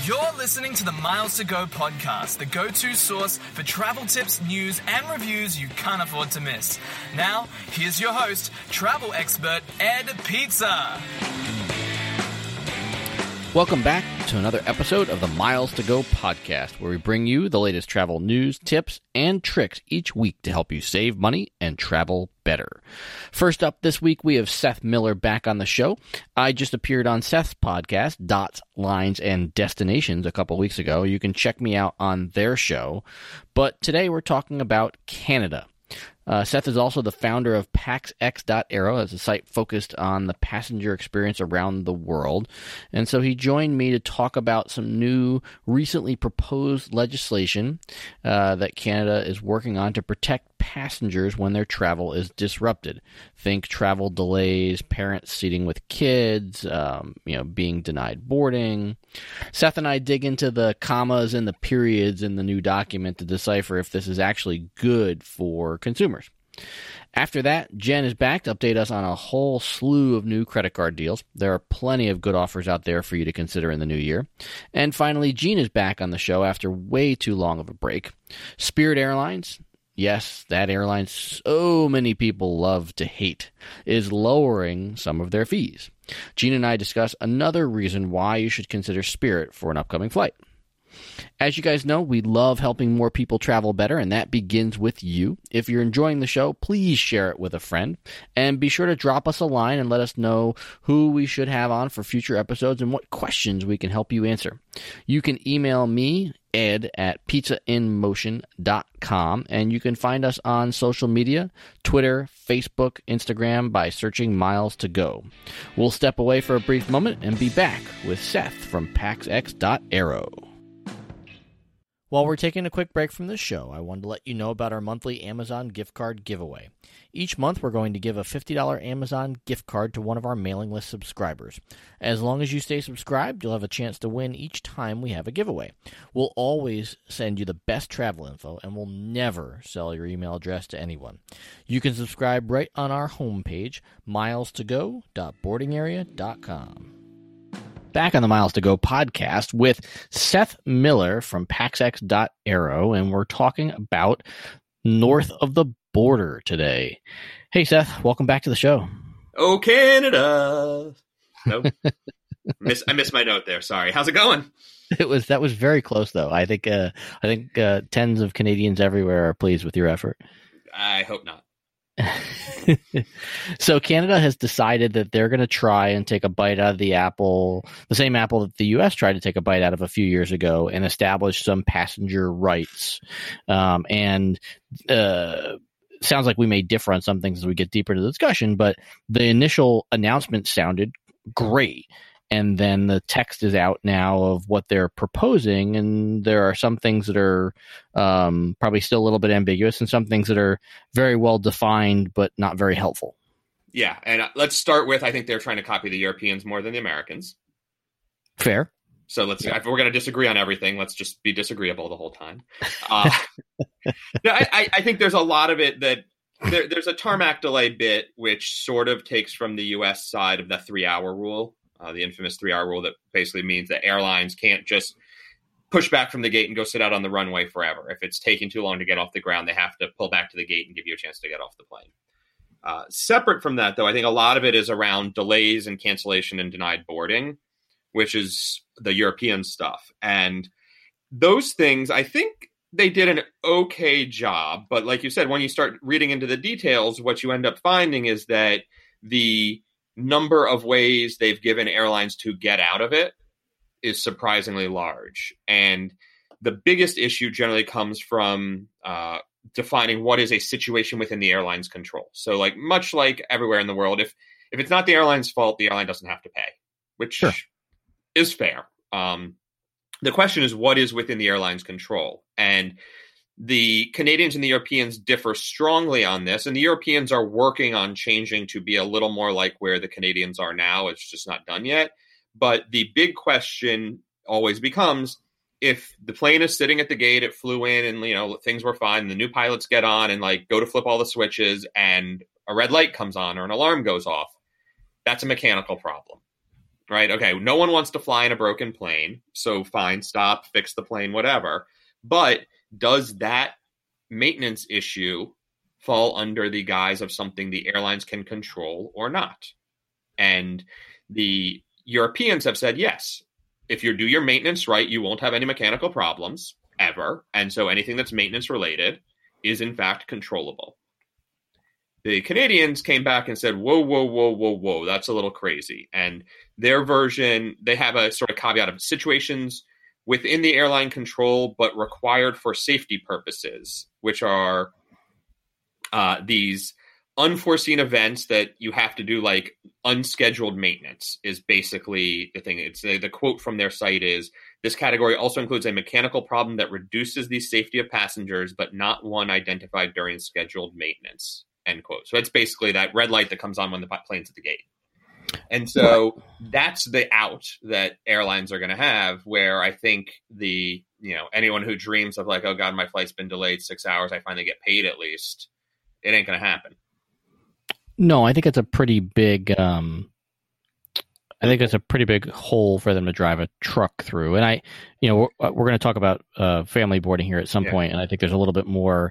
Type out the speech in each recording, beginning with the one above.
You're listening to the Miles to Go podcast, the go-to source for travel tips, news, and reviews you can't afford to miss. Now, here's your host, travel expert Ed Pizza. Welcome back to another episode of the Miles to Go podcast, where we bring you the latest travel news, tips, and tricks each week to help you save money and travel better. First up this week, we have Seth Miller back on the show. I just appeared on Seth's podcast, Dots, Lines, and Destinations, a couple weeks ago. You can check me out on their show. But today we're talking about Canada. Seth is also the founder of PaxX.Aero, as a site focused on the passenger experience around the world. And so he joined me to talk about some new, recently proposed legislation that Canada is working on to protect passengers when their travel is disrupted. Think travel delays, parents seating with kids, being denied boarding. Seth and I dig into the commas and the periods in the new document to decipher if this is actually good for consumers. After that, Jen is back to update us on a whole slew of new credit card deals. There are plenty of good offers out there for you to consider in the new year. And finally, Gene is back on the show after way too long of a break. Spirit Airlines, yes, that airline so many people love to hate, is lowering some of their fees. Gene and I discuss another reason why you should consider Spirit for an upcoming flight. As you guys know, we love helping more people travel better, and that begins with you. If you're enjoying the show, please share it with a friend, and be sure to drop us a line and let us know who we should have on for future episodes and what questions we can help you answer. You can email me, Ed, at pizzainmotion.com, and you can find us on social media, Twitter, Facebook, Instagram, by searching Miles to Go. We'll step away for a brief moment and be back with Seth from PaxX.Aero. While we're taking a quick break from this show, I wanted to let you know about our monthly Amazon gift card giveaway. Each month, we're going to give a $50 Amazon gift card to one of our mailing list subscribers. As long as you stay subscribed, you'll have a chance to win each time we have a giveaway. We'll always send you the best travel info, and we'll never sell your email address to anyone. You can subscribe right on our homepage, milestogo.boardingarea.com. Back on the Miles to Go podcast with Seth Miller from PaxX.Aero, and we're talking about north of the border today. Hey, Seth, welcome back to the show. Oh, Canada. Nope. I missed my note there. Sorry. How's it going? That was very close, though. I think tens of Canadians everywhere are pleased with your effort. I hope not. So Canada has decided that they're going to try and take a bite out of the apple, the same apple that the U.S. tried to take a bite out of a few years ago, and establish some passenger rights. Sounds like we may differ on some things as we get deeper into the discussion, but the initial announcement sounded great. And then the text is out now of what they're proposing, and there are some things that are probably still a little bit ambiguous, and some things that are very well defined but not very helpful. Yeah, and let's start with, I think they're trying to copy the Europeans more than the Americans. Fair. So if we're going to disagree on everything, let's just be disagreeable the whole time. I think there's a lot of it that there's a tarmac delay bit, which sort of takes from the U.S. side of the 3-hour rule. The infamous 3-hour rule that basically means that airlines can't just push back from the gate and go sit out on the runway forever. If it's taking too long to get off the ground, they have to pull back to the gate and give you a chance to get off the plane. Separate from that, though, I think a lot of it is around delays and cancellation and denied boarding, which is the European stuff. And those things, I think they did an okay job. But like you said, when you start reading into the details, what you end up finding is that the number of ways they've given airlines to get out of it is surprisingly large. And the biggest issue generally comes from defining what is a situation within the airline's control. So much like everywhere in the world, if it's not the airline's fault, the airline doesn't have to pay, which Sure. is fair. The question is what is within the airline's control? And the Canadians and the Europeans differ strongly on this, and the Europeans are working on changing to be a little more like where the Canadians are now. It's just not done yet. But the big question always becomes, if the plane is sitting at the gate, it flew in and, things were fine, the new pilots get on and go to flip all the switches and a red light comes on or an alarm goes off, that's a mechanical problem. right? Okay, no one wants to fly in a broken plane, so fine, stop, fix the plane, whatever. But does that maintenance issue fall under the guise of something the airlines can control or not? And the Europeans have said, yes, if you do your maintenance right, you won't have any mechanical problems ever. And so anything that's maintenance related is in fact controllable. The Canadians came back and said, whoa, whoa, whoa, whoa, whoa, that's a little crazy. And their version, they have a sort of caveat of situations within the airline control, but required for safety purposes, which are these unforeseen events that you have to do, like unscheduled maintenance is basically the thing. It's the quote from their site is, this category also includes a mechanical problem that reduces the safety of passengers, but not one identified during scheduled maintenance, end quote. So it's basically that red light that comes on when the plane's at the gate. And so that's the out that airlines are going to have, where I think anyone who dreams of like, oh God, my flight's been delayed 6 hours, I finally get paid at least, it ain't going to happen. No, I think it's a pretty big. I think it's a pretty big hole for them to drive a truck through. And we're going to talk about family boarding here at some point, and I think there's a little bit more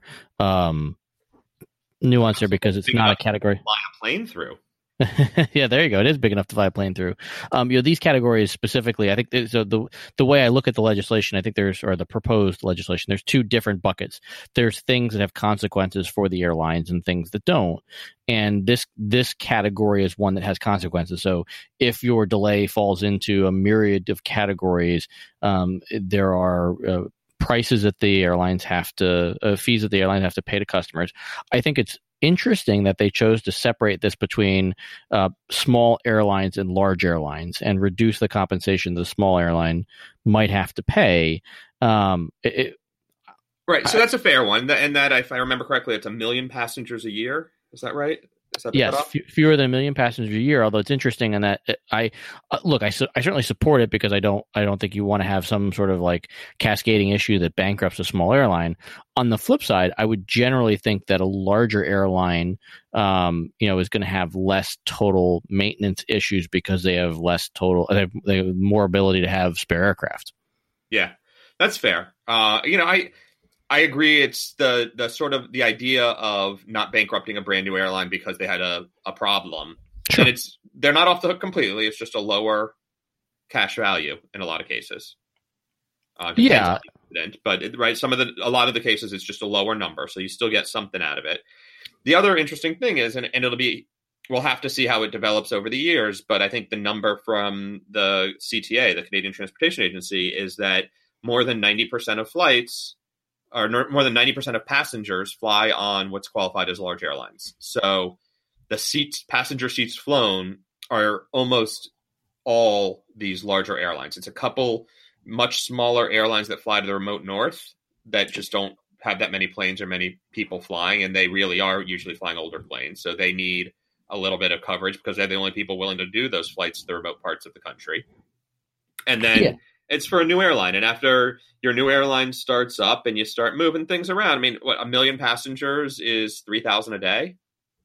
nuance there because it's not a category. Fly a plane through. Yeah, there you go. It is big enough to fly a plane through. These categories specifically, I think so. The way I look at the legislation, I think the proposed legislation, there's two different buckets. There's things that have consequences for the airlines and things that don't. And this category is one that has consequences. So if your delay falls into a myriad of categories, there are prices that the airlines have to, fees that the airlines have to pay to customers. I think it's interesting that they chose to separate this between small airlines and large airlines and reduce the compensation the small airline might have to pay. Right. So that's a fair one. And that, if I remember correctly, it's 1 million passengers a year. Is that right? Yes, fewer than 1 million passengers a year. Although it's interesting in that I certainly support it because I don't think you want to have some sort of like cascading issue that bankrupts a small airline. On the flip side, I would generally think that a larger airline, is going to have less total maintenance issues because they have less total. They have more ability to have spare aircraft. Yeah, that's fair. I agree. It's the sort of the idea of not bankrupting a brand new airline because they had a problem. Sure. And they're not off the hook completely. It's just a lower cash value in a lot of cases. Yeah. But a lot of the cases, it's just a lower number. So you still get something out of it. The other interesting thing is, and we'll have to see how it develops over the years, but I think the number from the CTA, the Canadian Transportation Agency, is that more than 90% of flights, or more than 90% of passengers fly on what's qualified as large airlines. So the passenger seats flown are almost all these larger airlines. It's a couple much smaller airlines that fly to the remote north that just don't have that many planes or many people flying, and they really are usually flying older planes. So they need a little bit of coverage because they're the only people willing to do those flights to the remote parts of the country. And then it's for a new airline. And after your new airline starts up and you start moving things around, I mean, 1 million passengers is 3,000 a day,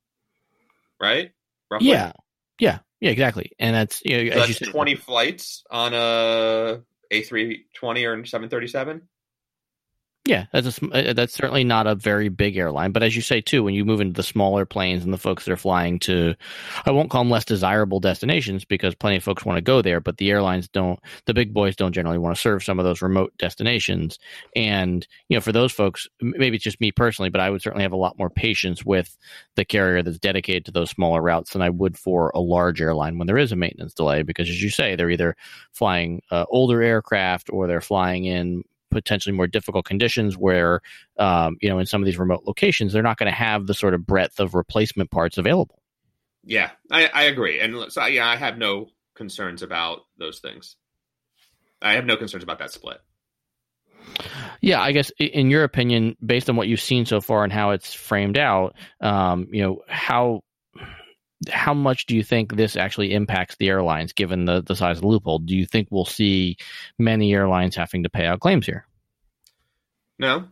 right? Roughly? Yeah, exactly. And that's, so as that's you said, 20 flights on a A320 or 737. Yeah, that's certainly not a very big airline. But as you say, too, when you move into the smaller planes and the folks that are flying to, I won't call them less desirable destinations because plenty of folks want to go there, but the airlines don't, the big boys don't generally want to serve some of those remote destinations. And, for those folks, maybe it's just me personally, but I would certainly have a lot more patience with the carrier that's dedicated to those smaller routes than I would for a large airline when there is a maintenance delay, because as you say, they're either flying older aircraft or they're flying in potentially more difficult conditions where, in some of these remote locations, they're not going to have the sort of breadth of replacement parts available. Yeah, I agree. And so, I have no concerns about those things. I have no concerns about that split. Yeah, I guess in your opinion, based on what you've seen so far and how it's framed out, how much do you think this actually impacts the airlines, given the size of the loophole? Do you think we'll see many airlines having to pay out claims here? No.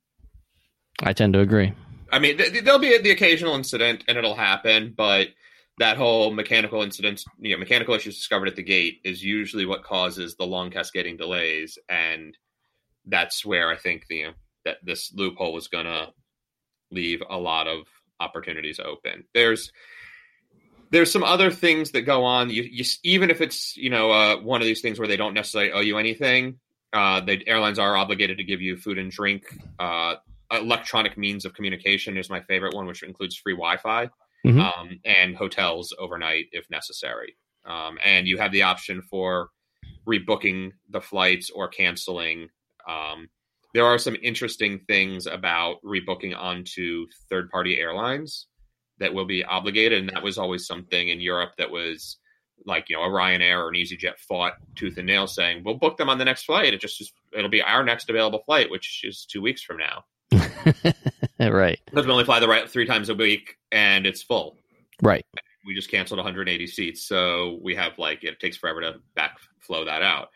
I tend to agree. I mean, there'll be the occasional incident, and it'll happen, but that whole mechanical issues discovered at the gate is usually what causes the long cascading delays, and that's where I think that this loophole was going to leave a lot of opportunities open. There's some other things that go on. You even if it's one of these things where they don't necessarily owe you anything, the airlines are obligated to give you food and drink. Electronic means of communication is my favorite one, which includes free Wi-Fi. And hotels overnight if necessary. And you have the option for rebooking the flights or canceling. There are some interesting things about rebooking onto third-party airlines that will be obligated. And that was always something in Europe that was like, a Ryanair or an EasyJet fought tooth and nail saying, we'll book them on the next flight. It'll be our next available flight, which is 2 weeks from now. Right. Because we only fly the right 3 times a week and it's full. Right. We just canceled 180 seats. So we have it takes forever to backflow that out.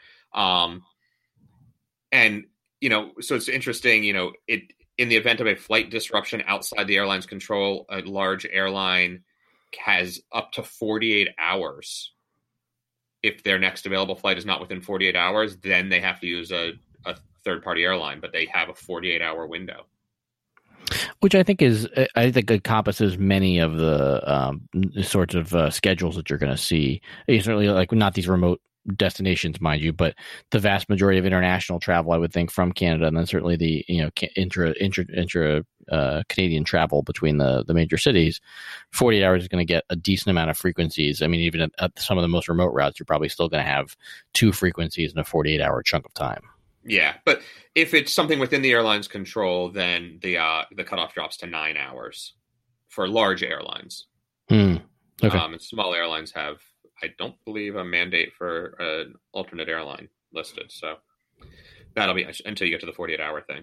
So it's interesting, in the event of a flight disruption outside the airline's control, a large airline has up to 48 hours. If their next available flight is not within 48 hours, then they have to use a third-party airline, but they have a 48-hour window. Which I think encompasses many of the sorts of schedules that you're going to see. Certainly, not these remote destinations, mind you, but the vast majority of international travel, I would think, from Canada, and then certainly the intra Canadian travel between the major cities. 48 hours is going to get a decent amount of frequencies. I mean, even at some of the most remote routes, you're probably still going to have 2 frequencies in a 48-hour chunk of time. Yeah, but if it's something within the airline's control, then the cutoff drops to 9 hours for large airlines. Okay. And small airlines have, I don't believe, a mandate for an alternate airline listed. So that'll be until you get to the 48-hour thing.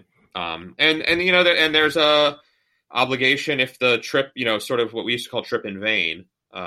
And there's a obligation if the trip, sort of what we used to call trip in vain,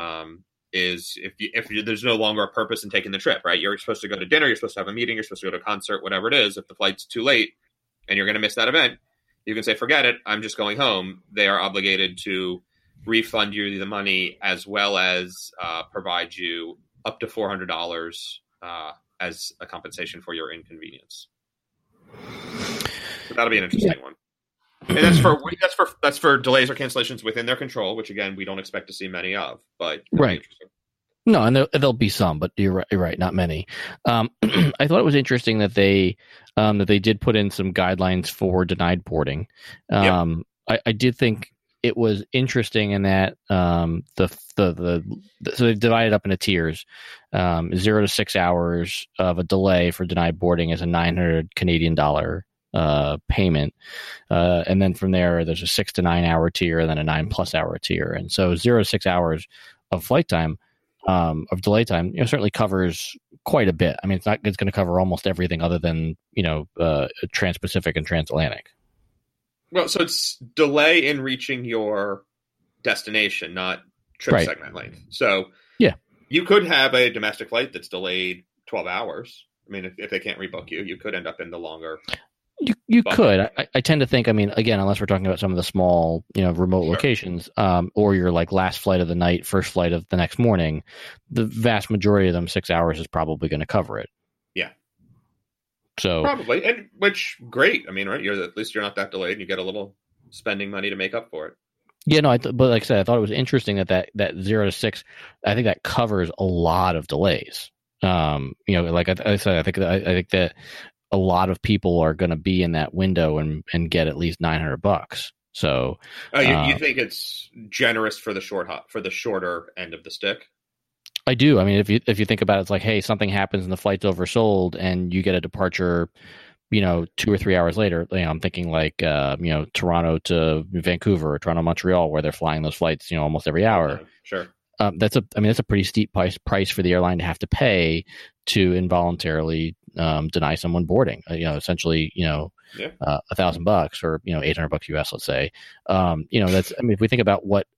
is if there's no longer a purpose in taking the trip, right? You're supposed to go to dinner, you're supposed to have a meeting, you're supposed to go to a concert, whatever it is. If the flight's too late and you're going to miss that event, you can say, forget it, I'm just going home. They are obligated to refund you the money as well as provide you up to $400 as a compensation for your inconvenience. So that'll be an interesting one. And that's for delays or cancellations within their control, which again we don't expect to see many of. But right, no, and there'll be some, but you're right, not many. I thought it was interesting that they did put in some guidelines for denied boarding. I did think it was interesting in that so they've divided up into tiers. 0 to 6 hours of a delay for denied boarding is a $900 Canadian payment, and then from there's a 6 to 9 hour tier, and then a 9+ hour tier. And so 0 to 6 hours of flight time, of delay time, certainly covers quite a bit. I mean, it's going to cover almost everything other than Trans-Pacific and transatlantic. Well, so it's delay in reaching your destination, not trip segment length. So yeah, you could have a domestic flight that's delayed 12 hours. I mean, if they can't rebook you, you could end up in the longer. You could. I tend to think, I mean, again, unless we're talking about some of the small, remote locations, or your last flight of the night, first flight of the next morning, the vast majority of them, 6 hours is probably going to cover it. Yeah. So probably, and which great. I mean, right? At least you're not that delayed, and you get a little spending money to make up for it. Yeah, no, but like I said, I thought it was interesting that 0 to 6, I think that covers a lot of delays. Like I said, I think that a lot of people are going to be in that window and get at least $900. So, you think it's generous for the shorter end of the stick? I do. I mean, if you think about it, it's like, hey, something happens and the flight's oversold, and you get a departure, 2 or 3 hours later. I'm thinking like, Toronto to Vancouver or Toronto to Montreal, where they're flying those flights, almost every hour. Sure. That's a pretty steep price for the airline to have to pay to involuntarily deny someone boarding. Essentially, $1,000 or $800 US, let's say. That's. I mean, if we think about what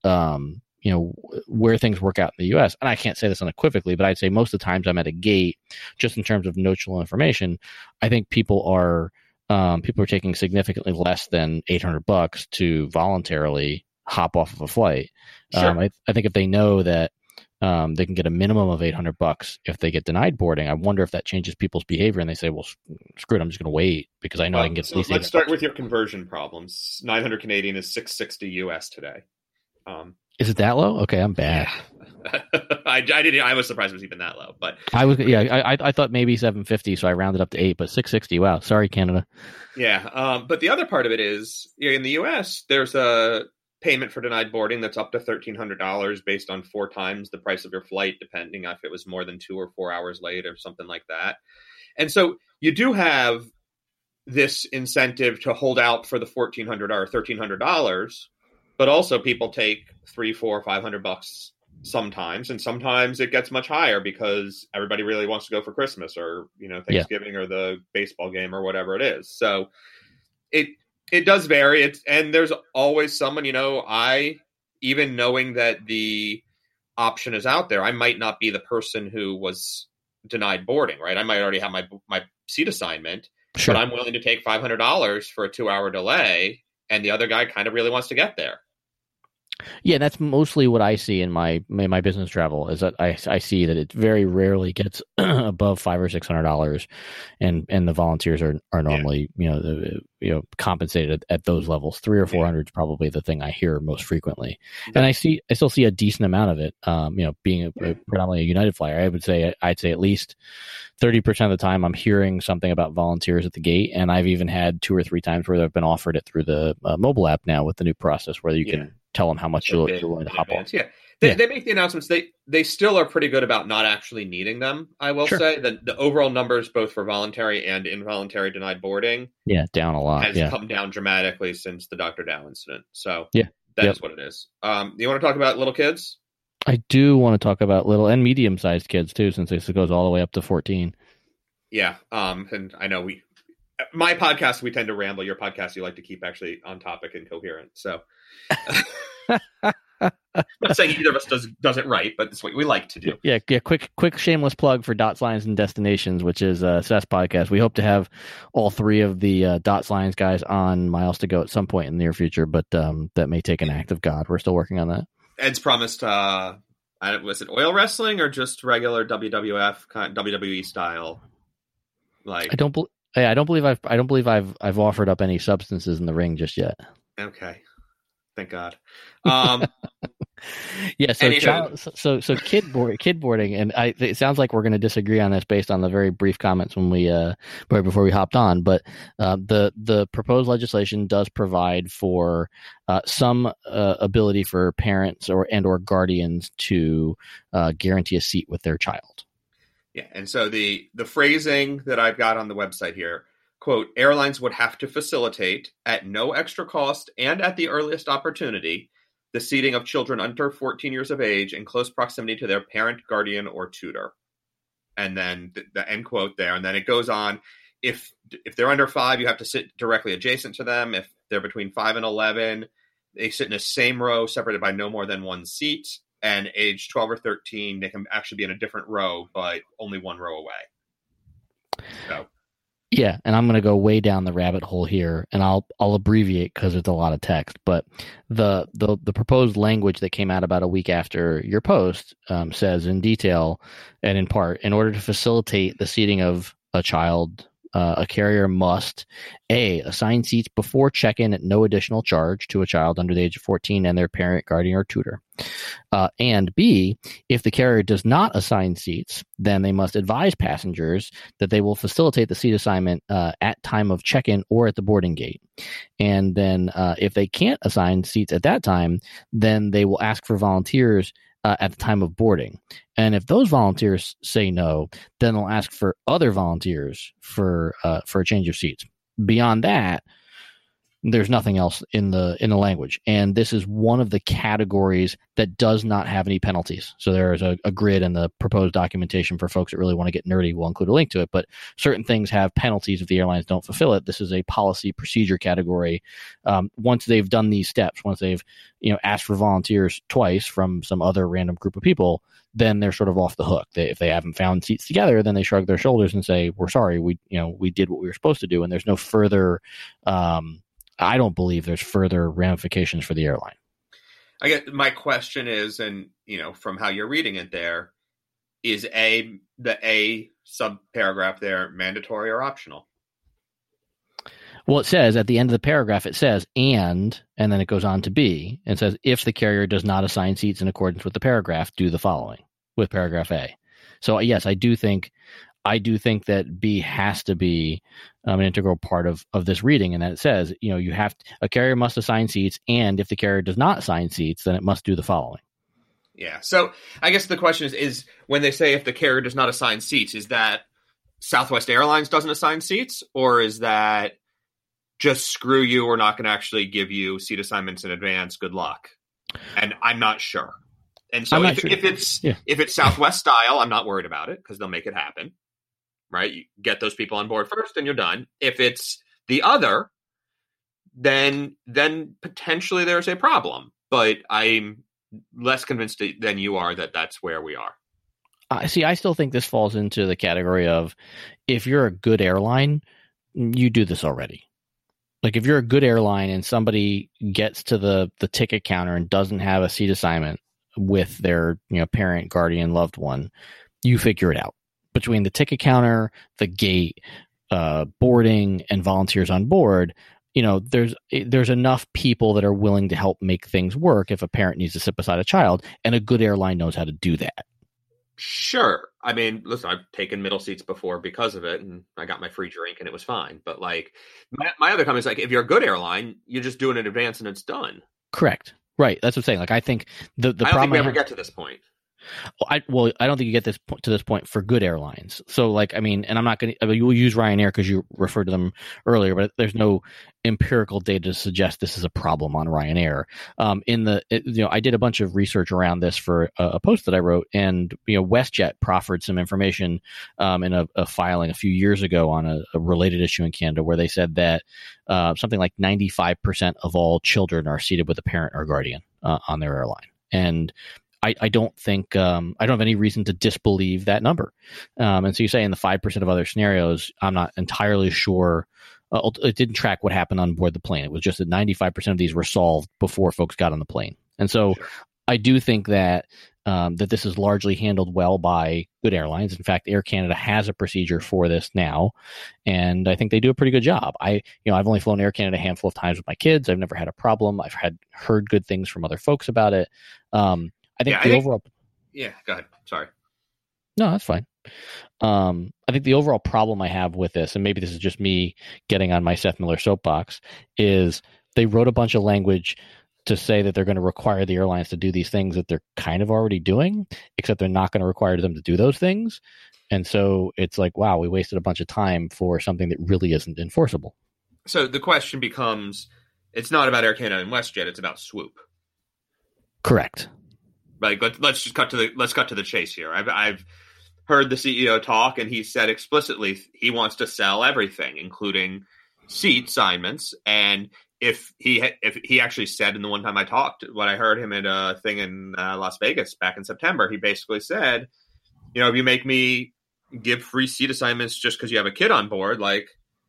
where things work out in the U.S., and I can't say this unequivocally, but I'd say most of the times I'm at a gate, just in terms of notional information, I think people are taking significantly less than $800 to voluntarily hop off of a flight. Sure. I think if they know that they can get a minimum of $800 if they get denied boarding. I wonder if that changes people's behavior and they say, well, screw it, I'm just going to wait because I know I can get. So let's start with your conversion problems. 900 Canadian is 660 US today. Is it that low? Okay, I'm bad. Yeah. I was surprised it was even that low, but I thought maybe 750, so I rounded up to 8, but 660. Wow, sorry, Canada. Yeah, but the other part of it is in the US, there's a payment for denied boarding that's up to $1,300 based on 4 times the price of your flight, depending if it was more than 2 or 4 hours late or something like that. And so you do have this incentive to hold out for the $1,400 or $1,300, but also people take $300, $400, $500 sometimes, and sometimes it gets much higher because everybody really wants to go for Christmas or Thanksgiving or the baseball game or whatever it is. So it does vary. And there's always someone, I, even knowing that the option is out there, I might not be the person who was denied boarding, right? I might already have my seat assignment, sure, but I'm willing to take $500 for a 2-hour delay, and the other guy kind of really wants to get there. Yeah, that's mostly what I see in my business travel is that I see that it very rarely gets above $500 or $600, and the volunteers are normally compensated at those levels. $300 or $400 is probably the thing I hear most frequently, and I still see a decent amount of it. Being predominantly a United flyer, I'd say at least 30% of the time I'm hearing something about volunteers at the gate, and I've even had 2 or 3 times where I've been offered it through the mobile app now with the new process where you can tell them how much you're willing to hop on. Yeah. They make the announcements. They still are pretty good about not actually needing them, I will say. The overall numbers, both for voluntary and involuntary denied boarding, down a lot. Has come down dramatically since the Dr. Dow incident. So that is what it is. You want to talk about little kids? I do want to talk about little and medium-sized kids, too, since this goes all the way up to 14. Yeah. And I know my podcast, we tend to ramble. Your podcast, you like to keep actually on topic and coherent. So I'm not saying either of us does it right, but it's what we like to do. Yeah. Quick shameless plug for Dots, Lines, and Destinations, which is Seth's podcast. We hope to have all 3 of the Dots, Lines guys on Miles to Go at some point in the near future, but that may take an act of God. We're still working on that. Ed's promised. Was it oil wrestling or just regular WWF WWE style? I don't believe I've offered up any substances in the ring just yet. Okay. Thank God. Yeah. So kid boarding, and it sounds like we're going to disagree on this based on the very brief comments when we before we hopped on. But the proposed legislation does provide for some ability for parents or guardians to guarantee a seat with their child. Yeah, and so the phrasing that I've got on the website here, quote, airlines would have to facilitate at no extra cost and at the earliest opportunity the seating of children under 14 years of age in close proximity to their parent, guardian, or tutor. And then the end quote there. And then it goes on. If they're under 5, you have to sit directly adjacent to them. If they're between 5 and 11, they sit in the same row, separated by no more than 1 seat. And age 12 or 13, they can actually be in a different row, but only 1 row away. So. Yeah, and I'm going to go way down the rabbit hole here, and I'll abbreviate because it's a lot of text. But the proposed language that came out about a week after your post says in detail and in part, in order to facilitate the seating of a child, a carrier must assign seats before check-in at no additional charge to a child under the age of 14 and their parent, guardian, or tutor. And B, if the carrier does not assign seats, then they must advise passengers that they will facilitate the seat assignment at time of check-in or at the boarding gate. And then if they can't assign seats at that time, then they will ask for volunteers at the time of boarding. And if those volunteers say no, then they'll ask for other volunteers for a change of seats. Beyond that, there's nothing else in the language. And this is one of the categories that does not have any penalties. So there is a grid in the proposed documentation for folks that really want to get nerdy. We'll include a link to it, but certain things have penalties if the airlines don't fulfill it. This is a policy procedure category. Once they've done these steps, once they've asked for volunteers twice from some other random group of people, then they're sort of off the hook. If they haven't found seats together, then they shrug their shoulders and say, "We're sorry, we did what we were supposed to do," and there's no further. I don't believe there's further ramifications for the airline. I guess my question is, and from how you're reading it there, is the A sub paragraph there mandatory or optional? Well, it says at the end of the paragraph, it says, and then it goes on to B and says, if the carrier does not assign seats in accordance with the paragraph, do the following with paragraph A. So yes, I do think that B has to be an integral part of this reading, and that it says, a carrier must assign seats, and if the carrier does not assign seats, then it must do the following. Yeah. So I guess the question is when they say if the carrier does not assign seats, is that Southwest Airlines doesn't assign seats, or is that just screw you, we're not going to actually give you seat assignments in advance, good luck? And I'm not sure. And so if it's Southwest style, I'm not worried about it because they'll make it happen. Right? You get those people on board first and you're done. If it's the other, then potentially there's a problem. But I'm less convinced than you are that that's where we are. I still think this falls into the category of if you're a good airline, you do this already. Like if you're a good airline and somebody gets to the ticket counter and doesn't have a seat assignment with their parent, guardian, loved one, you figure it out. Between the ticket counter, the gate, boarding, and volunteers on board, there's enough people that are willing to help make things work if a parent needs to sit beside a child, and a good airline knows how to do that. Sure. I mean, listen, I've taken middle seats before because of it, and I got my free drink, and it was fine. But like, my other comment is like, if you're a good airline, you just do it in advance, and it's done. Correct. Right. That's what I'm saying. Like, I think the problem. I don't think we ever get to this point. I don't think you get to this point for good airlines. So, like, I mean, and I'm not going to. You will use Ryanair because you referred to them earlier, but there's no empirical data to suggest this is a problem on Ryanair. I did a bunch of research around this for a post that I wrote, and WestJet proffered some information in a filing a few years ago on a related issue in Canada, where they said that something like 95% of all children are seated with a parent or guardian on their airline, and I don't think I don't have any reason to disbelieve that number. And so you say in the 5% of other scenarios, I'm not entirely sure. It didn't track what happened on board the plane. It was just that 95% of these were solved before folks got on the plane. And so sure. I do think that that this is largely handled well by good airlines. In fact, Air Canada has a procedure for this now, and I think they do a pretty good job. I've only flown Air Canada a handful of times with my kids. I've never had a problem. I've heard good things from other folks about it. I think overall. Yeah, go ahead. Sorry. No, that's fine. I think the overall problem I have with this, and maybe this is just me getting on my Seth Miller soapbox, is they wrote a bunch of language to say that they're going to require the airlines to do these things that they're kind of already doing, except they're not going to require them to do those things. And so it's like, wow, we wasted a bunch of time for something that really isn't enforceable. So the question becomes, it's not about Air Canada and WestJet, it's about Swoop. Correct. Like, let's cut to the chase here. I've heard the CEO talk, and he said explicitly he wants to sell everything, including seat assignments. And if he actually said in the one time I talked, when I heard him at a thing in Las Vegas back in September, he basically said, if you make me give free seat assignments just because you have a kid on board, like,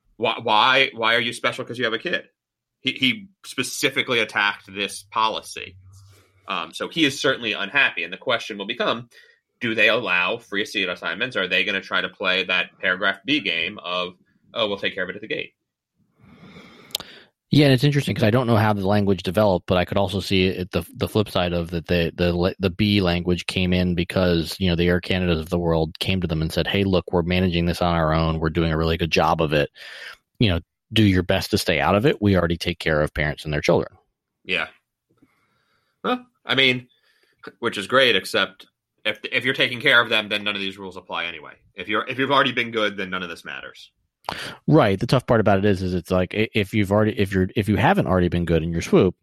why are you special because you have a kid? He specifically attacked this policy. So he is certainly unhappy. And the question will become, do they allow free seat assignments? Or are they going to try to play that paragraph B game of, we'll take care of it at the gate? Yeah, and it's interesting because I don't know how the language developed, but I could also see it the flip side of that the B language came in because, the Air Canadas of the world came to them and said, hey, look, we're managing this on our own. We're doing a really good job of it. Do your best to stay out of it. We already take care of parents and their children. Yeah. Well, I mean, which is great, except if you're taking care of them, then none of these rules apply anyway. If you've already been good, then none of this matters. Right. The tough part about it is it's like if you haven't already been good in your Swoop,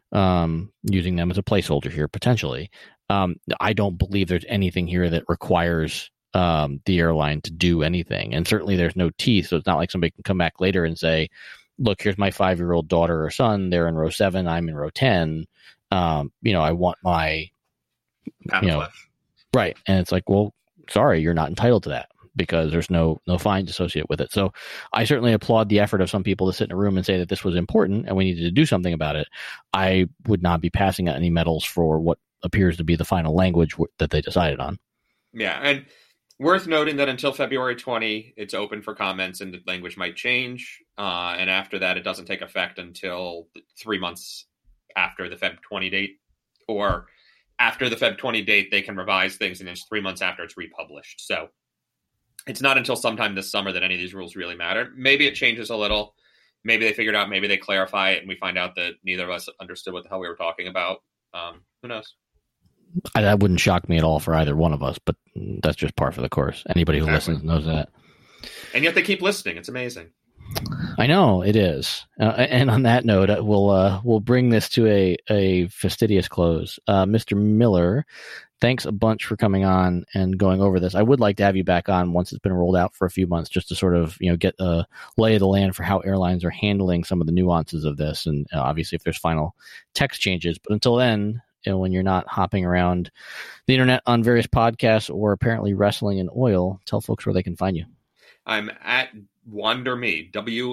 using them as a placeholder here potentially, I don't believe there's anything here that requires the airline to do anything, and certainly there's no teeth. So it's not like somebody can come back later and say, "Look, here's my 5-year-old daughter or son. They're in row 7. I'm in row 10. I want my pound of flesh." Right. And it's like, well, sorry, you're not entitled to that because there's no fines associated with it. So I certainly applaud the effort of some people to sit in a room and say that this was important and we needed to do something about it. I would not be passing out any medals for what appears to be the final language that they decided on. Yeah, and worth noting that until February 20, it's open for comments and the language might change. And after that, it doesn't take effect until 3 months after the Feb 20 date, or after the Feb 20 date, they can revise things, and it's 3 months after it's republished. So it's not until sometime this summer that any of these rules really matter. Maybe it changes a little. Maybe they figured out, maybe they clarify it, and we find out that neither of us understood what the hell we were talking about. Who knows? That wouldn't shock me at all for either one of us, but that's just par for the course. Anybody who listens knows that. And yet they keep listening. It's amazing. I know it is. And on that note, we'll bring this to a fastidious close. Mr. Miller, thanks a bunch for coming on and going over this. I would like to have you back on once it's been rolled out for a few months, just to sort of, get a lay of the land for how airlines are handling some of the nuances of this. And obviously if there's final text changes, but until then, when you're not hopping around the internet on various podcasts or apparently wrestling in oil, tell folks where they can find you. I'm at WanderMe,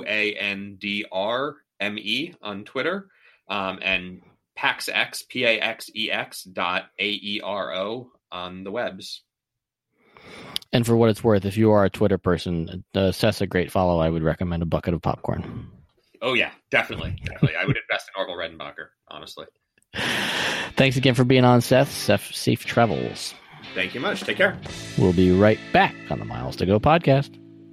WANDRME on Twitter, and PaxEx, PAXEX.AERO on the webs. And for what it's worth, if you are a Twitter person, Seth's a great follow. I would recommend a bucket of popcorn. Oh, yeah, definitely. I would invest in Orville Redenbacher, honestly. Thanks again for being on, Seth. Safe travels. Thank you much. Take care. We'll be right back on the Miles to Go podcast.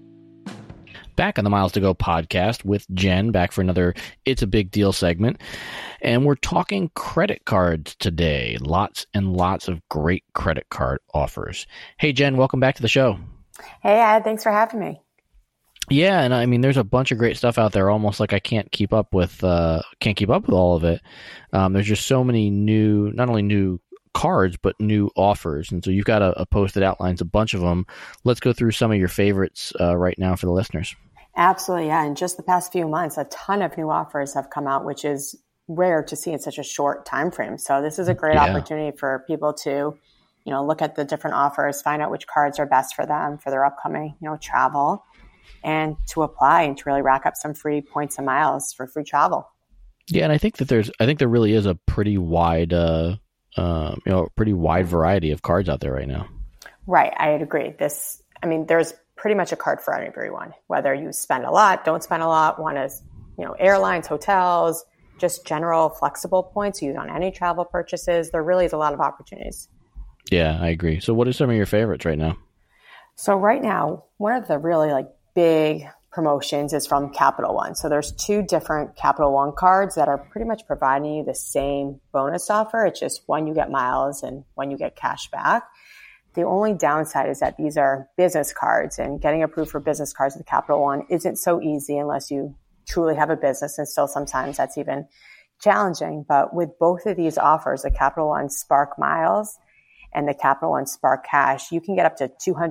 Back on the Miles to Go podcast with Jen, back for another It's a Big Deal segment. And we're talking credit cards today. Lots and lots of great credit card offers. Hey, Jen, welcome back to the show. Hey, Ed. Thanks for having me. Yeah, and I mean, there's a bunch of great stuff out there. Almost like I can't keep up with all of it. There's just so many not only new cards, but new offers. And so you've got a post that outlines a bunch of them. Let's go through some of your favorites right now for the listeners. Absolutely, yeah. In just the past few months, a ton of new offers have come out, which is rare to see in such a short time frame. So this is a great opportunity for people to, look at the different offers, find out which cards are best for them for their upcoming, travel, and to apply and to really rack up some free points and miles for free travel. Yeah, and I think there really is a pretty wide, pretty wide variety of cards out there right now. Right, I would agree. There's pretty much a card for everyone, whether you spend a lot, don't spend a lot, want to, airlines, hotels, just general flexible points used on any travel purchases. There really is a lot of opportunities. Yeah, I agree. So what are some of your favorites right now? So right now, one of the really big promotions is from Capital One. So there's two different Capital One cards that are pretty much providing you the same bonus offer. It's just one you get miles and one you get cash back. The only downside is that these are business cards, and getting approved for business cards with Capital One isn't so easy unless you truly have a business, and still sometimes that's even challenging. But with both of these offers, the Capital One Spark Miles and the Capital One Spark Cash, you can get up to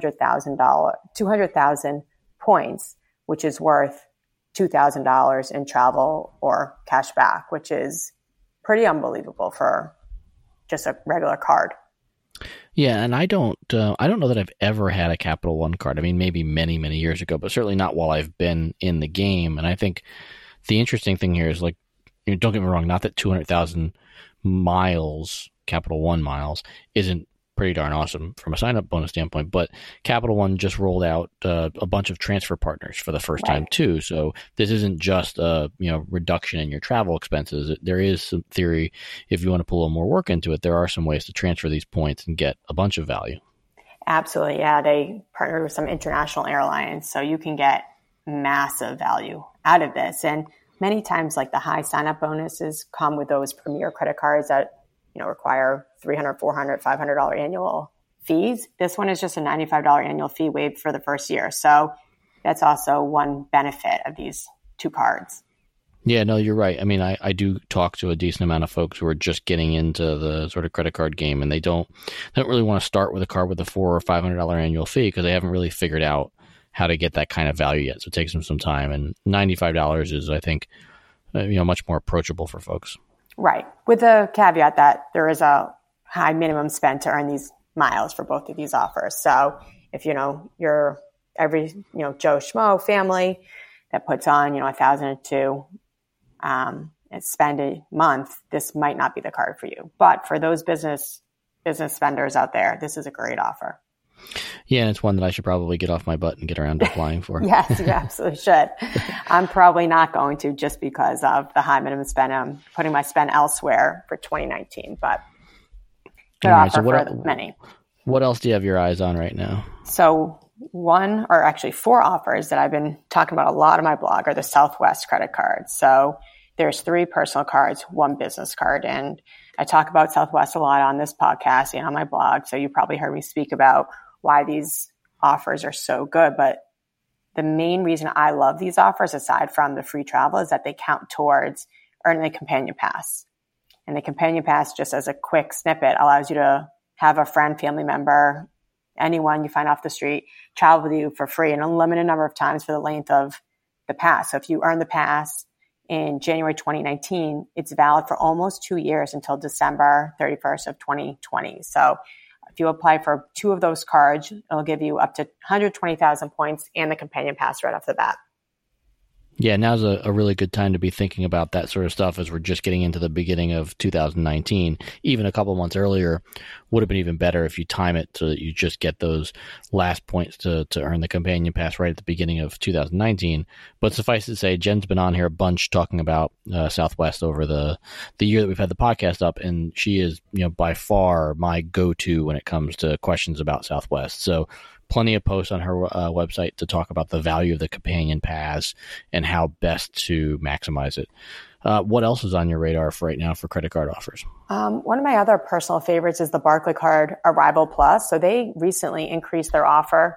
$200,000 points, which is worth $2,000 in travel or cash back, which is pretty unbelievable for just a regular card. Yeah, and I don't know that I've ever had a Capital One card. I mean, maybe many, many years ago, but certainly not while I've been in the game. And I think the interesting thing here is, don't get me wrong, not that 200,000 miles, Capital One miles, isn't pretty darn awesome from a sign-up bonus standpoint, but Capital One just rolled out a bunch of transfer partners for the first time too. So this isn't just a reduction in your travel expenses. There is some theory, if you want to put a little more work into it, there are some ways to transfer these points and get a bunch of value. Absolutely, yeah. They partnered with some international airlines, so you can get massive value out of this. And many times, the high sign-up bonuses come with those premier credit cards that require $300, $400, $500 annual fees. This one is just a $95 annual fee waived for the first year. So that's also one benefit of these two cards. Yeah, no, you're right. I mean, I do talk to a decent amount of folks who are just getting into the sort of credit card game, and they don't really want to start with a card with a $400 or $500 annual fee because they haven't really figured out how to get that kind of value yet. So it takes them some time, and $95 is, I think, much more approachable for folks. Right. With the caveat that there is a high minimum spend to earn these miles for both of these offers. So if, you're every, Joe Schmo family that puts on, $1,000 or $2,000 and spend a month, this might not be the card for you. But for those business spenders out there, this is a great offer. Yeah, and it's one that I should probably get off my butt and get around to applying for. Yes, you absolutely should. I'm probably not going to, just because of the high minimum spend. I'm putting my spend elsewhere for 2019, but good offer for many. What else do you have your eyes on right now? So 4 offers that I've been talking about a lot on my blog are the Southwest credit cards. So there's 3 personal cards, 1 business card. And I talk about Southwest a lot on this podcast and on my blog. So you probably heard me speak about why these offers are so good. But the main reason I love these offers, aside from the free travel, is that they count towards earning the Companion Pass. And the Companion Pass, just as a quick snippet, allows you to have a friend, family member, anyone you find off the street, travel with you for free an unlimited number of times for the length of the pass. So if you earn the pass in January 2019, it's valid for almost 2 years until December 31st of 2020. So if you apply for 2 of those cards, it'll give you up to 120,000 points and the Companion Pass right off the bat. Yeah, now's a really good time to be thinking about that sort of stuff as we're just getting into the beginning of 2019. Even a couple months earlier would have been even better if you time it so that you just get those last points to earn the Companion Pass right at the beginning of 2019. But suffice to say, Jen's been on here a bunch talking about Southwest over the year that we've had the podcast up, and she is, by far my go-to when it comes to questions about Southwest. So plenty of posts on her website to talk about the value of the Companion Pass and how best to maximize it. What else is on your radar for right now for credit card offers? One of my other personal favorites is the Barclaycard Arrival Plus. So they recently increased their offer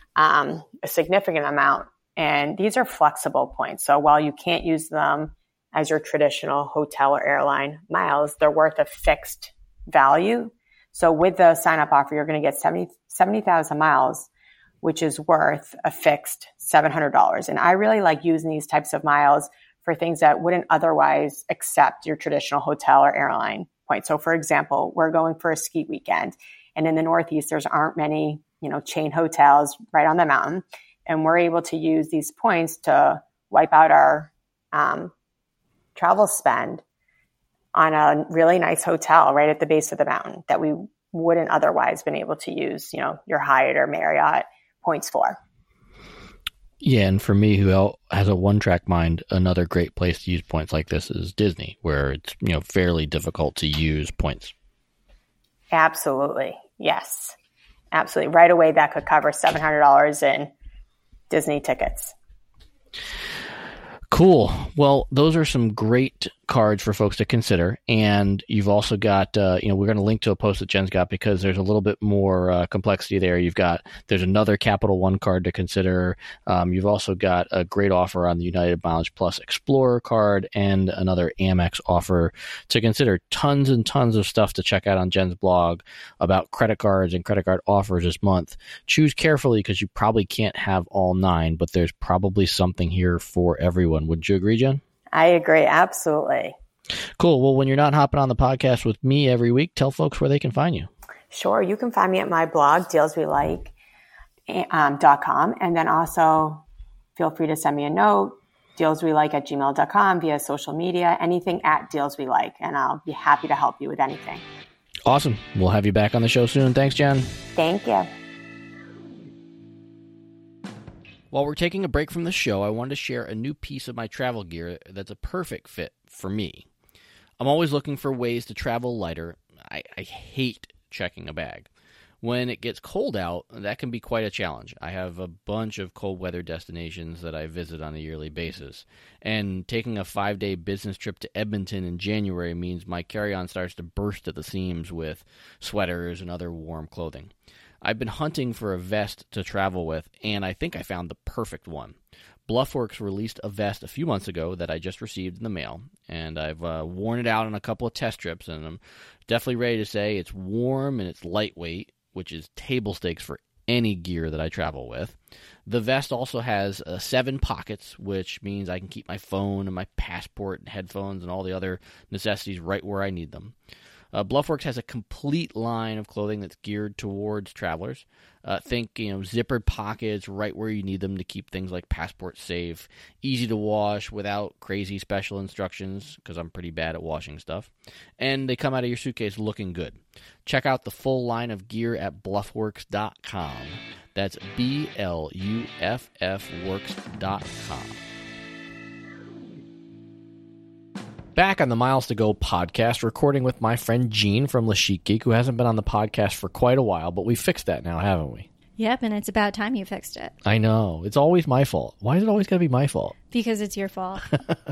a significant amount. And these are flexible points. So while you can't use them as your traditional hotel or airline miles, they're worth a fixed value. So with the sign-up offer, you're going to get 70,000 miles, which is worth a fixed $700. And I really like using these types of miles for things that wouldn't otherwise accept your traditional hotel or airline points. So for example, we're going for a ski weekend, and in the Northeast, there aren't many, chain hotels right on the mountain. And we're able to use these points to wipe out our travel spend on a really nice hotel right at the base of the mountain that we wouldn't otherwise been able to use, your Hyatt or Marriott points for. Yeah, and for me, who has a one-track mind, another great place to use points like this is Disney, where it's, fairly difficult to use points. Absolutely. Yes. Absolutely. Right away, that could cover $700 in Disney tickets. Cool. Well, those are some great cards for folks to consider. And you've also got, we're going to link to a post that Jen's got because there's a little bit more complexity there. There's another Capital One card to consider. You've also got a great offer on the United Mileage Plus Explorer card and another Amex offer to consider. Tons and tons of stuff to check out on Jen's blog about credit cards and credit card offers this month. Choose carefully because you probably can't have all 9, but there's probably something here for everyone. Would you agree, Jen? I agree. Absolutely. Cool. Well, when you're not hopping on the podcast with me every week, tell folks where they can find you. Sure. You can find me at my blog, dealswelike.com. And then also feel free to send me a note, dealswelike@gmail.com, via social media, anything at dealswelike. And I'll be happy to help you with anything. Awesome. We'll have you back on the show soon. Thanks, Jen. Thank you. While we're taking a break from the show, I wanted to share a new piece of my travel gear that's a perfect fit for me. I'm always looking for ways to travel lighter. I hate checking a bag. When it gets cold out, that can be quite a challenge. I have a bunch of cold weather destinations that I visit on a yearly basis, and taking a 5-day business trip to Edmonton in January means my carry-on starts to burst at the seams with sweaters and other warm clothing. I've been hunting for a vest to travel with, and I think I found the perfect one. Bluffworks released a vest a few months ago that I just received in the mail, and I've worn it out on a couple of test trips, and I'm definitely ready to say it's warm and it's lightweight, which is table stakes for any gear that I travel with. The vest also has 7 pockets, which means I can keep my phone and my passport and headphones and all the other necessities right where I need them. Bluffworks has a complete line of clothing that's geared towards travelers. Think, zippered pockets right where you need them to keep things like passports safe, easy to wash without crazy special instructions, because I'm pretty bad at washing stuff. And they come out of your suitcase looking good. Check out the full line of gear at bluffworks.com. That's BLUFF works.com. Back on the Miles to Go podcast, recording with my friend Gene from Le Chic Geek, who hasn't been on the podcast for quite a while, but we fixed that now, haven't we? Yep, and it's about time you fixed it. I know. It's always my fault. Why is it always got to be my fault? Because it's your fault.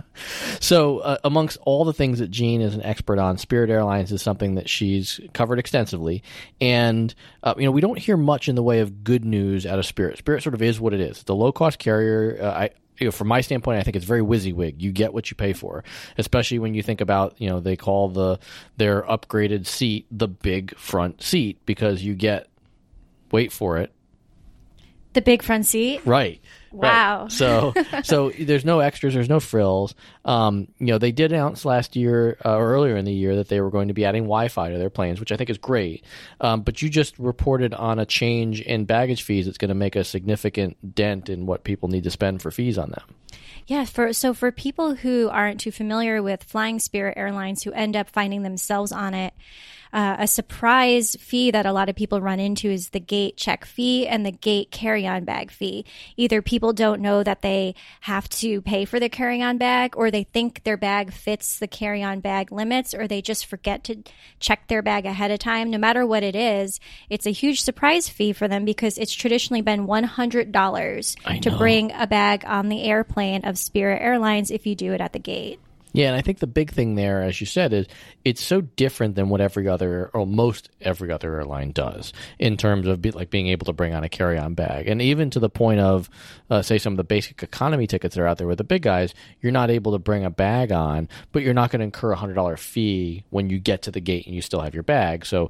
So amongst all the things that Jean is an expert on, Spirit Airlines is something that she's covered extensively. And, we don't hear much in the way of good news out of Spirit. Spirit sort of is what it is. It's a low-cost carrier. From my standpoint, I think it's very WYSIWYG. You get what you pay for, especially when you think about, they call their upgraded seat the big front seat, because you get, wait for it, the big front seat? Right. Wow. Right. So there's no extras, there's no frills. They did announce last year or earlier in the year that they were going to be adding Wi-Fi to their planes, which I think is great. But you just reported on a change in baggage fees that's going to make a significant dent in what people need to spend for fees on them. Yeah, for people who aren't too familiar with flying Spirit Airlines, who end up finding themselves on it, a surprise fee that a lot of people run into is the gate check fee and the gate carry-on bag fee. Either people don't know that they have to pay for the carry-on bag, or they think their bag fits the carry-on bag limits, or they just forget to check their bag ahead of time. No matter what it is, it's a huge surprise fee for them, because it's traditionally been $100 to bring a bag on the airplane of Spirit Airlines if you do it at the gate. Yeah, and I think the big thing there, as you said, is it's so different than what most every other airline does in terms of being able to bring on a carry-on bag. And even to the point of, say, some of the basic economy tickets that are out there with the big guys, you're not able to bring a bag on, but you're not going to incur a $100 fee when you get to the gate and you still have your bag. So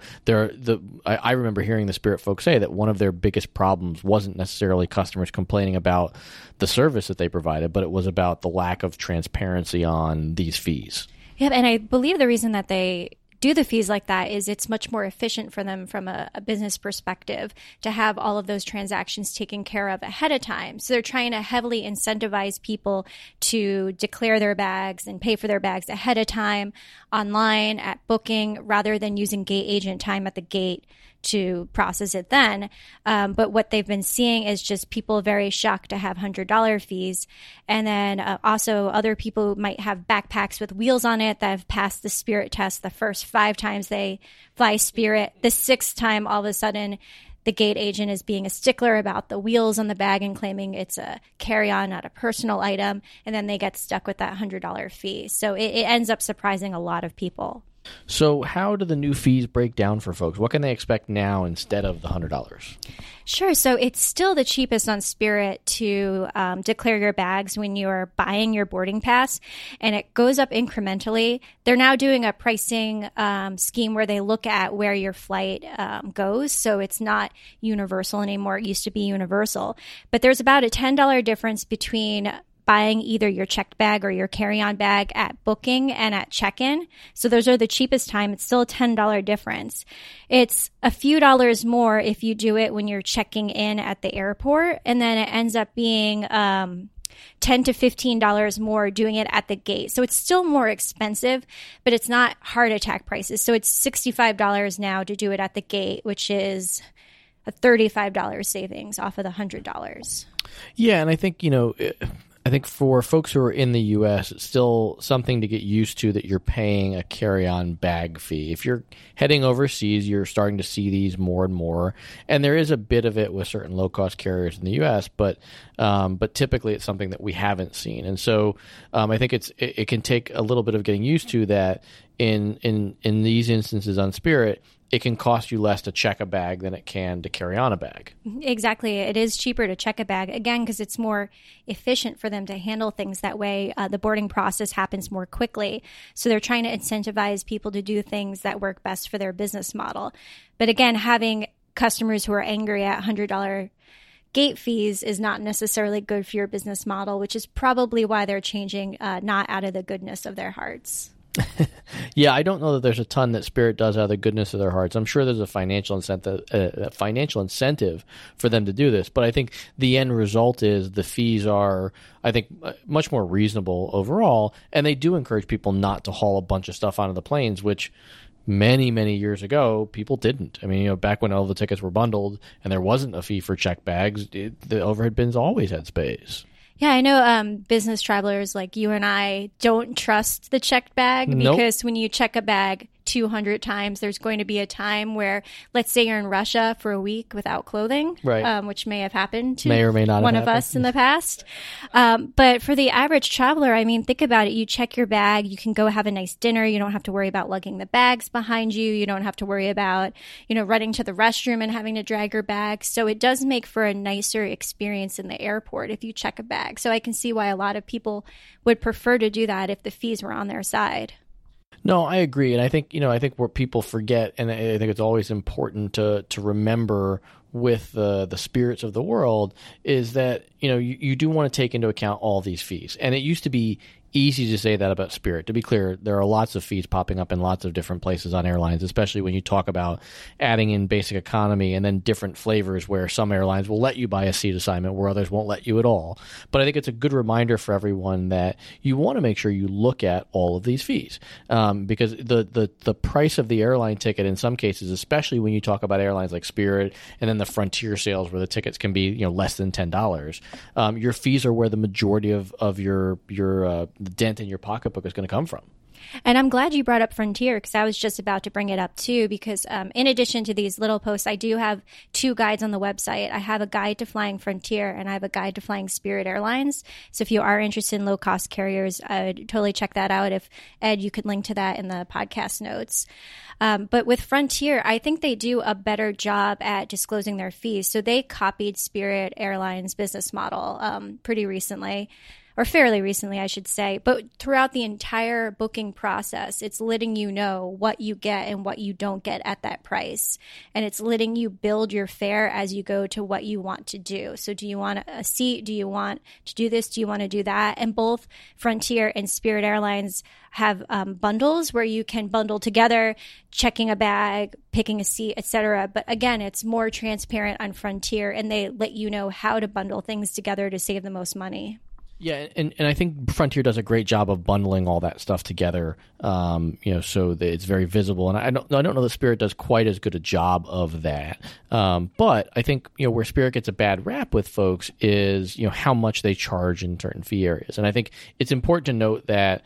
I remember hearing the Spirit folks say that one of their biggest problems wasn't necessarily customers complaining about the service that they provided, but it was about the lack of transparency on these fees. Yeah, and I believe the reason that they do the fees like that is it's much more efficient for them from a business perspective to have all of those transactions taken care of ahead of time. So they're trying to heavily incentivize people to declare their bags and pay for their bags ahead of time online at booking, rather than using gate agent time at the gate to process it then. But what they've been seeing is just people very shocked to have $100 fees. And then also other people might have backpacks with wheels on it that have passed the Spirit test the first 5 times they fly Spirit. The 6th time, all of a sudden, the gate agent is being a stickler about the wheels on the bag and claiming it's a carry-on, not a personal item. And then they get stuck with that $100 fee. So it ends up surprising a lot of people. So how do the new fees break down for folks? What can they expect now instead of the $100? Sure. So it's still the cheapest on Spirit to declare your bags when you're buying your boarding pass, and it goes up incrementally. They're now doing a pricing scheme where they look at where your flight goes. So it's not universal anymore. It used to be universal. But there's about a $10 difference between buying either your checked bag or your carry-on bag at booking and at check-in. So those are the cheapest time. It's still a $10 difference. It's a few dollars more if you do it when you're checking in at the airport, and then it ends up being $10 to $15 more doing it at the gate. So it's still more expensive, but it's not heart attack prices. So it's $65 now to do it at the gate, which is a $35 savings off of the $100. Yeah, and I think, I think for folks who are in the U.S., it's still something to get used to that you're paying a carry-on bag fee. If you're heading overseas, you're starting to see these more and more, and there is a bit of it with certain low-cost carriers in the U.S., but typically it's something that we haven't seen. And so I think it can take a little bit of getting used to that in these instances on Spirit. It can cost you less to check a bag than it can to carry on a bag. Exactly. It is cheaper to check a bag, again, because it's more efficient for them to handle things that way. The boarding process happens more quickly. So they're trying to incentivize people to do things that work best for their business model. But again, having customers who are angry at $100 gate fees is not necessarily good for your business model, which is probably why they're changing, not out of the goodness of their hearts. Yeah, I don't know that there's a ton that Spirit does out of the goodness of their hearts. I'm sure there's a financial incentive for them to do this, but I think the end result is the fees are, I think, much more reasonable overall, and they do encourage people not to haul a bunch of stuff onto the planes, which many, many years ago, people didn't. I mean, back when all the tickets were bundled and there wasn't a fee for checked bags, the overhead bins always had space. Yeah, I know business travelers like you and I don't trust the checked bag because when you check a bag 200 times, there's going to be a time where, let's say you're in Russia for a week without clothing, right. Which may have happened to may or may not one of us in the past. But for the average traveler, I mean, think about it. You check your bag, you can go have a nice dinner. You don't have to worry about lugging the bags behind you. You don't have to worry about, running to the restroom and having to drag your bag. So it does make for a nicer experience in the airport if you check a bag. So I can see why a lot of people would prefer to do that if the fees were on their side. No, I agree. And I think, what people forget, and I think it's always important to remember with the spirits of the world, is that, you do want to take into account all these fees. And it used to be easy to say that about Spirit. To be clear, there are lots of fees popping up in lots of different places on airlines, especially when you talk about adding in basic economy and then different flavors where some airlines will let you buy a seat assignment where others won't let you at all. But I think it's a good reminder for everyone that you want to make sure you look at all of these fees, because the price of the airline ticket in some cases, especially when you talk about airlines like Spirit and then the Frontier sales where the tickets can be less than $10, your fees are where the majority of your the dent in your pocketbook is going to come from. And I'm glad you brought up Frontier because I was just about to bring it up too, because in addition to these little posts, I do have 2 guides on the website. I have a guide to flying Frontier and I have a guide to flying Spirit Airlines. So if you are interested in low-cost carriers, I would totally check that out. If Ed, you could link to that in the podcast notes. But with Frontier, I think they do a better job at disclosing their fees. So they copied Spirit Airlines' business model pretty recently. Or fairly recently, I should say. But throughout the entire booking process, it's letting you know what you get and what you don't get at that price. And it's letting you build your fare as you go to what you want to do. So do you want a seat? Do you want to do this? Do you want to do that? And both Frontier and Spirit Airlines have bundles where you can bundle together, checking a bag, picking a seat, etc. But again, it's more transparent on Frontier, and they let you know how to bundle things together to save the most money. Yeah, and I think Frontier does a great job of bundling all that stuff together, so that it's very visible. And I don't know that Spirit does quite as good a job of that. But I think where Spirit gets a bad rap with folks is how much they charge in certain fee areas. And I think it's important to note that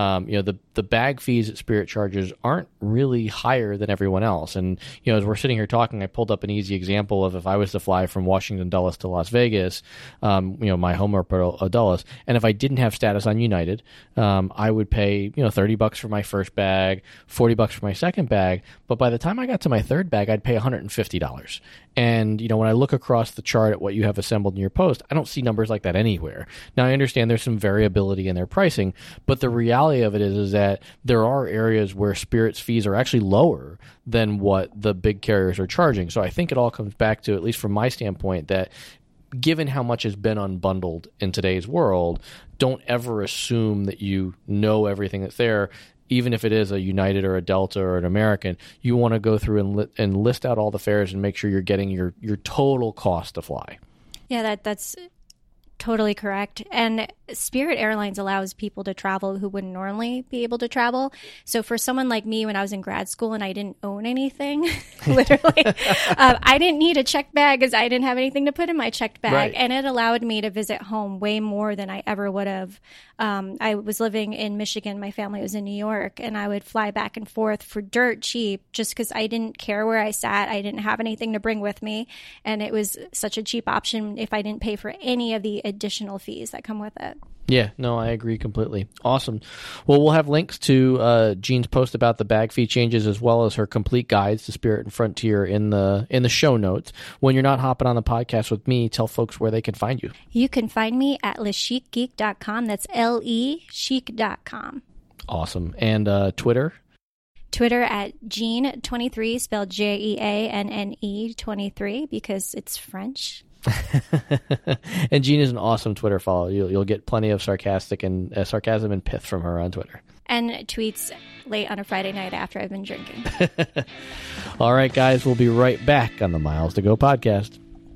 the bag fees that Spirit charges aren't really higher than everyone else. And, as we're sitting here talking, I pulled up an easy example of if I was to fly from Washington Dulles to Las Vegas, my home airport of Dulles, and if I didn't have status on United, I would pay, $30 for my first bag, $40 for my second bag. But by the time I got to my third bag, I'd pay $150. And, when I look across the chart at what you have assembled in your post, I don't see numbers like that anywhere. Now, I understand there's some variability in their pricing, but the reality of it is that there are areas where Spirit's fees are actually lower than what the big carriers are charging. So I think it all comes back to, at least from my standpoint, that given how much has been unbundled in today's world, don't ever assume that you know everything that's there. Even if it is a United or a Delta or an American, you want to go through and list out all the fares and make sure you're getting your total cost to fly. Yeah, that's totally correct. And Spirit Airlines allows people to travel who wouldn't normally be able to travel. So for someone like me, when I was in grad school and I didn't own anything, literally, I didn't need a checked bag because I didn't have anything to put in my checked bag. Right. And it allowed me to visit home way more than I ever would have. I was living in Michigan. My family was in New York, and I would fly back and forth for dirt cheap just because I didn't care where I sat. I didn't have anything to bring with me. And it was such a cheap option if I didn't pay for any of the additional fees that come with it. Yeah, no, I agree completely. Awesome. Well, we'll have links to Jean's post about the bag fee changes as well as her complete guides to Spirit and Frontier in the show notes. When you're not hopping on the podcast with me, tell folks where they can find you. You can find me at lechicgeek.com. That's LEchic.com. Awesome. And Twitter? Twitter at Jeanne23, spelled JEANNE 23, because it's French. And Jean is an awesome Twitter follow. You'll get plenty of sarcasm and pith from her on Twitter. And tweets late on a Friday night after I've been drinking. All right, guys, we'll be right back on the Miles to Go podcast.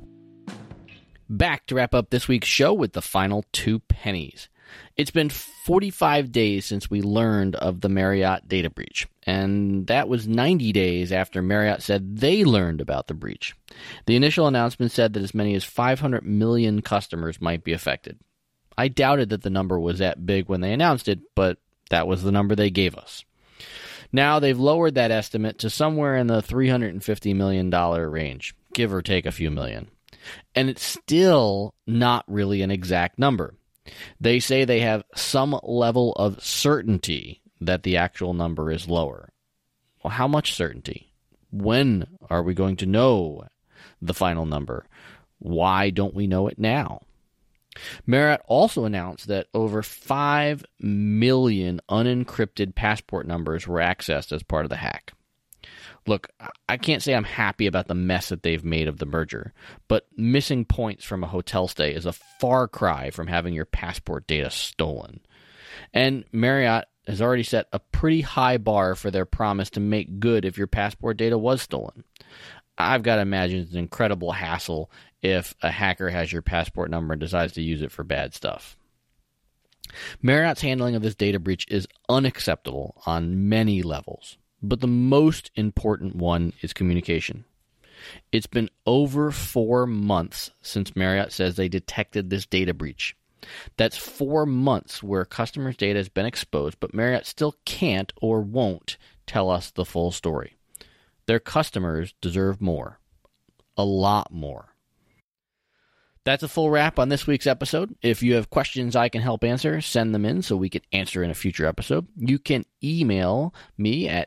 Back to wrap up this week's show with the final two pennies. It's been 45 days since we learned of the Marriott data breach, and that was 90 days after Marriott said they learned about the breach. The initial announcement said that as many as 500 million customers might be affected. I doubted that the number was that big when they announced it, but that was the number they gave us. Now they've lowered that estimate to somewhere in the $350 million range, give or take a few million. And it's still not really an exact number. They say they have some level of certainty that the actual number is lower. Well, how much certainty? When are we going to know the final number? Why don't we know it now? Marriott also announced that over 5 million unencrypted passport numbers were accessed as part of the hack. Look, I can't say I'm happy about the mess that they've made of the merger, but missing points from a hotel stay is a far cry from having your passport data stolen. And Marriott has already set a pretty high bar for their promise to make good if your passport data was stolen. I've got to imagine it's an incredible hassle if a hacker has your passport number and decides to use it for bad stuff. Marriott's handling of this data breach is unacceptable on many levels. But the most important one is communication. It's been over 4 months since Marriott says they detected this data breach. That's 4 months where customers' data has been exposed, but Marriott still can't or won't tell us the full story. Their customers deserve more. A lot more. That's a full wrap on this week's episode. If you have questions I can help answer, send them in so we can answer in a future episode. You can email me at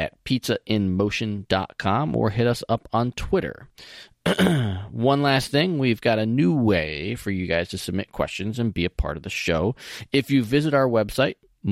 ed@pizzainmotion.com or hit us up on Twitter. One last thing, we've got a new way for you guys to submit questions and be a part of the show. If you visit our website,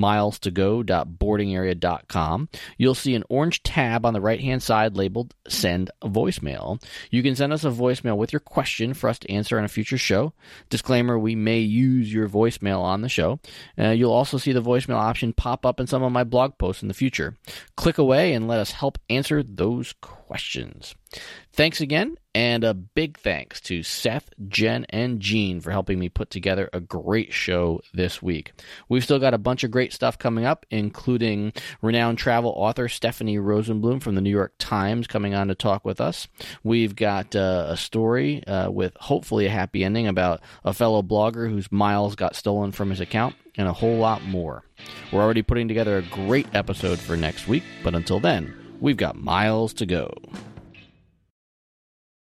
milestogo.boardingarea.com, you'll see an orange tab on the right-hand side labeled Send a Voicemail. You can send us a voicemail with your question for us to answer on a future show. Disclaimer, we may use your voicemail on the show. You'll also see the voicemail option pop up in some of my blog posts in the future. Click away and let us help answer those questions. Thanks again, and a big thanks to Seth, Jen, and Jean for helping me put together a great show this week. We've still got a bunch of great stuff coming up, including renowned travel author Stephanie Rosenblum from the New York Times coming on to talk with us. We've got a story with hopefully a happy ending about a fellow blogger whose miles got stolen from his account, and a whole lot more. We're already putting together a great episode for next week, but until then, we've got miles to go.